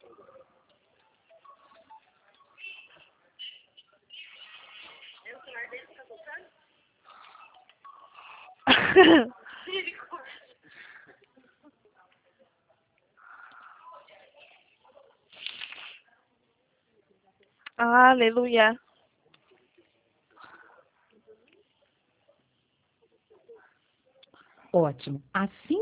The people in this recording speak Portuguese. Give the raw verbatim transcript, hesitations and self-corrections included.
O celular dele tá tocando? Aleluia. Ótimo. Assim